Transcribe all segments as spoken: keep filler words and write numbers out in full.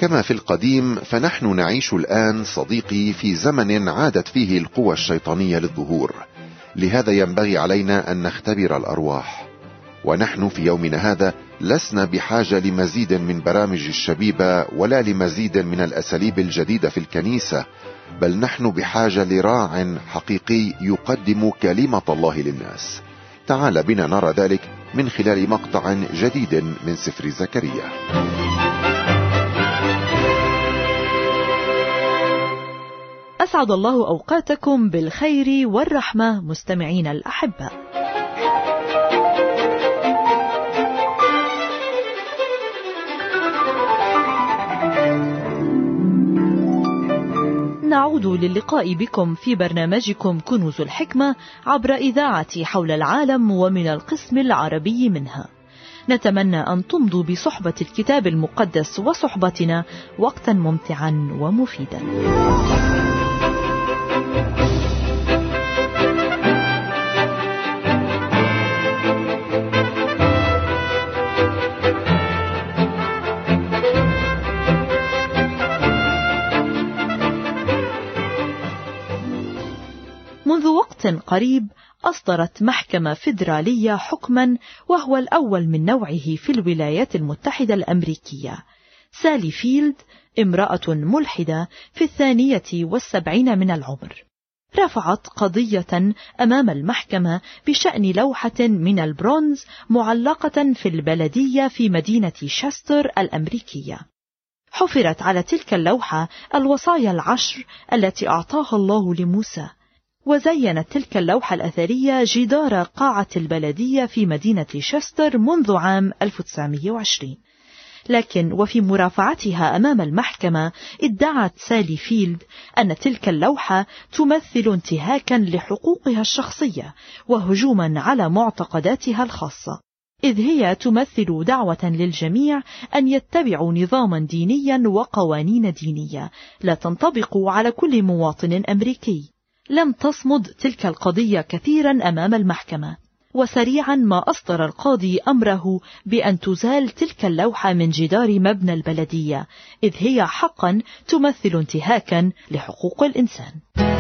كما في القديم فنحن نعيش الآن صديقي في زمن عادت فيه القوى الشيطانية للظهور، لهذا ينبغي علينا أن نختبر الأرواح. ونحن في يومنا هذا لسنا بحاجة لمزيد من برامج الشبيبة ولا لمزيد من الأساليب الجديدة في الكنيسة، بل نحن بحاجة لراع حقيقي يقدم كلمة الله للناس. تعال بنا نرى ذلك من خلال مقطع جديد من سفر زكريا. أسعد الله أوقاتكم بالخير والرحمة مستمعين الأحباء. نعود للقاء بكم في برنامجكم كنوز الحكمة عبر إذاعة حول العالم ومن القسم العربي منها. نتمنى أن تمضوا بصحبة الكتاب المقدس وصحبتنا وقتا ممتعا ومفيدا. منذ وقت قريب أصدرت محكمة فيدرالية حكما وهو الأول من نوعه في الولايات المتحدة الأمريكية. سالي فيلد امرأة ملحدة في الثانية والسبعين من العمر رفعت قضية أمام المحكمة بشأن لوحة من البرونز معلقة في البلدية في مدينة شاستر الأمريكية. حفرت على تلك اللوحة الوصايا العشر التي أعطاها الله لموسى، وزينت تلك اللوحة الأثرية جدار قاعة البلدية في مدينة شاستر منذ عام ألف وتسعمائة وعشرين. لكن وفي مرافعتها أمام المحكمة ادعت سالي فيلد أن تلك اللوحة تمثل انتهاكا لحقوقها الشخصية وهجوما على معتقداتها الخاصة، إذ هي تمثل دعوة للجميع أن يتبعوا نظاما دينيا وقوانين دينية لا تنطبق على كل مواطن أمريكي. لم تصمد تلك القضية كثيرا أمام المحكمة، وسريعا ما أصدر القاضي أمره بأن تزال تلك اللوحة من جدار مبنى البلدية، إذ هي حقا تمثل انتهاكا لحقوق الإنسان.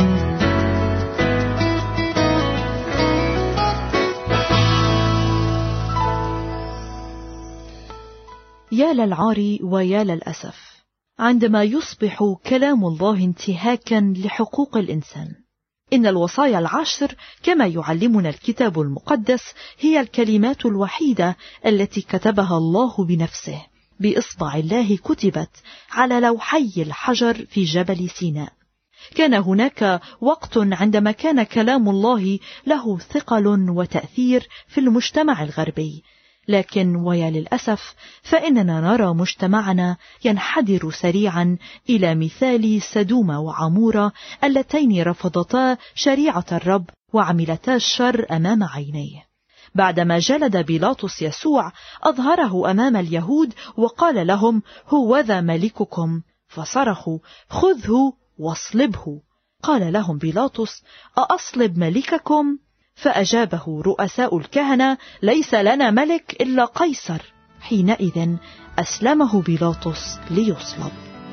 يا للعار ويا للأسف عندما يصبح كلام الله انتهاكا لحقوق الإنسان. إن الوصايا العشر كما يعلمنا الكتاب المقدس هي الكلمات الوحيدة التي كتبها الله بنفسه، بإصبع الله كتبت على لوحي الحجر في جبل سيناء. كان هناك وقت عندما كان كلام الله له ثقل وتأثير في المجتمع الغربي، لكن ويا للأسف فإننا نرى مجتمعنا ينحدر سريعا إلى مثال سدوم وعمورة اللتين رفضتا شريعة الرب وعملتا الشر أمام عينيه. بعدما جلد بيلاطس يسوع أظهره أمام اليهود وقال لهم: هوذا ملككم، فصرخوا: خذه واصلبه. قال لهم بيلاطس: أأصلب ملككم؟ فأجابه رؤساء الكهنة: ليس لنا ملك إلا قيصر. حينئذ أسلمه بيلاطس ليصلب.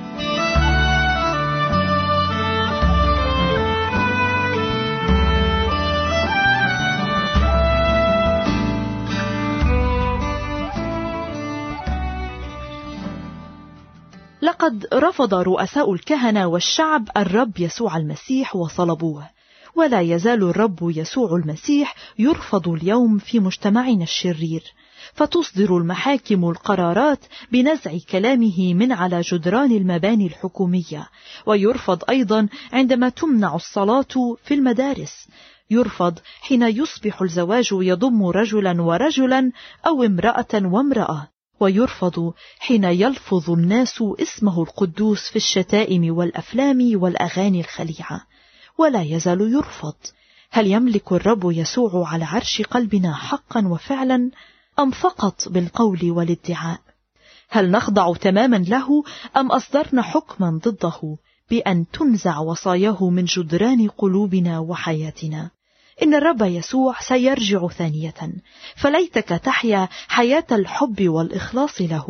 لقد رفض رؤساء الكهنة والشعب الرب يسوع المسيح وصلبوه، ولا يزال الرب يسوع المسيح يرفض اليوم في مجتمعنا الشرير، فتصدر المحاكم القرارات بنزع كلامه من على جدران المباني الحكومية، ويرفض أيضا عندما تمنع الصلاة في المدارس، يرفض حين يصبح الزواج يضم رجلا ورجلا أو امرأة وامرأة، ويرفض حين يلفظ الناس اسمه القدوس في الشتائم والأفلام والأغاني الخليعة، ولا يزال يرفض. هل يملك الرب يسوع على عرش قلبنا حقا وفعلا، أم فقط بالقول والادعاء؟ هل نخضع تماما له، أم أصدرنا حكما ضده بأن تنزع وصاياه من جدران قلوبنا وحياتنا؟ إن الرب يسوع سيرجع ثانية، فليتك تحيا حياة الحب والإخلاص له.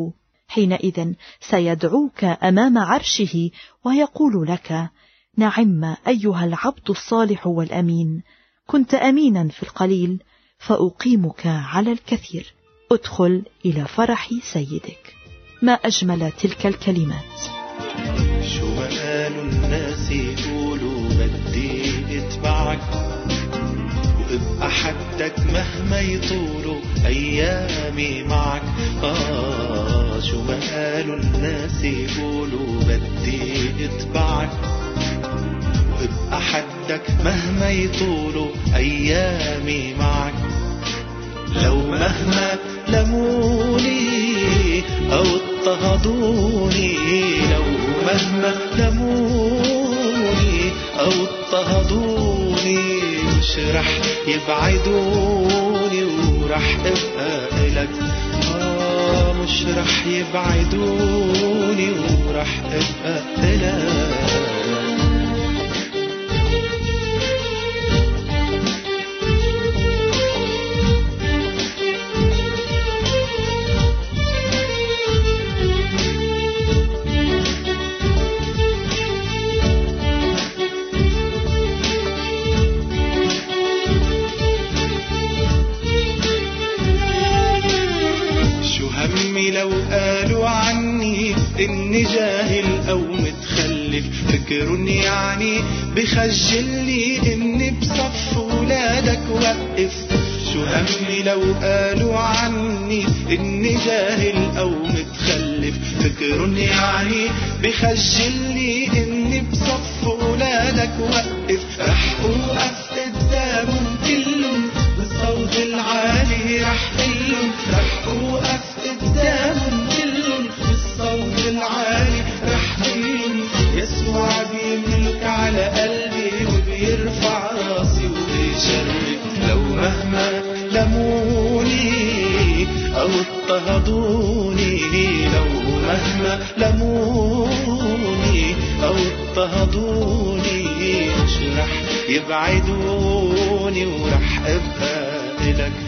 حينئذ سيدعوك أمام عرشه ويقول لك: نعم أيها العبد الصالح والأمين، كنت أمينا في القليل فأقيمك على الكثير، ادخل إلى فرح سيدك. ما أجمل تلك الكلمات. شو ما قالوا الناس يقولوا بدي اتبعك وابقى حدك مهما يطولوا أيامي معك. آه شو ما قالوا الناس يقولوا بدي اتبعك وابقى حدك مهما يطولوا أيامي معك. لو مهما لموني أو اضطهدوني، لو مهما لموني أو اضطهدوني، مش رح يبعدوني ورح ابقى إلك. آه مش رح يبعدوني ورح ابقى إلك. لو قالوا عني إني جاهل أو متخلف، فكروني يعني بخجلني إني بصف ولادك وقف. شو همي لو قالوا عني إني جاهل أو متخلف، فكروني يعني بخجلني إني بصف ولادك وقف. رح أوقف قدامهم كلهم بالصوت العالي، رح قلهم رح أوقف قدامهم كلهم بالصوت العالي، رح قلهم يسوع بيملك على قلبي وبيرفع راسي وبيشرف. لو مهما لموني أو اضطهدوني، لو مهما لموني أو اضطهدوني، مش رح يبعدوني ورح أبقى إلك.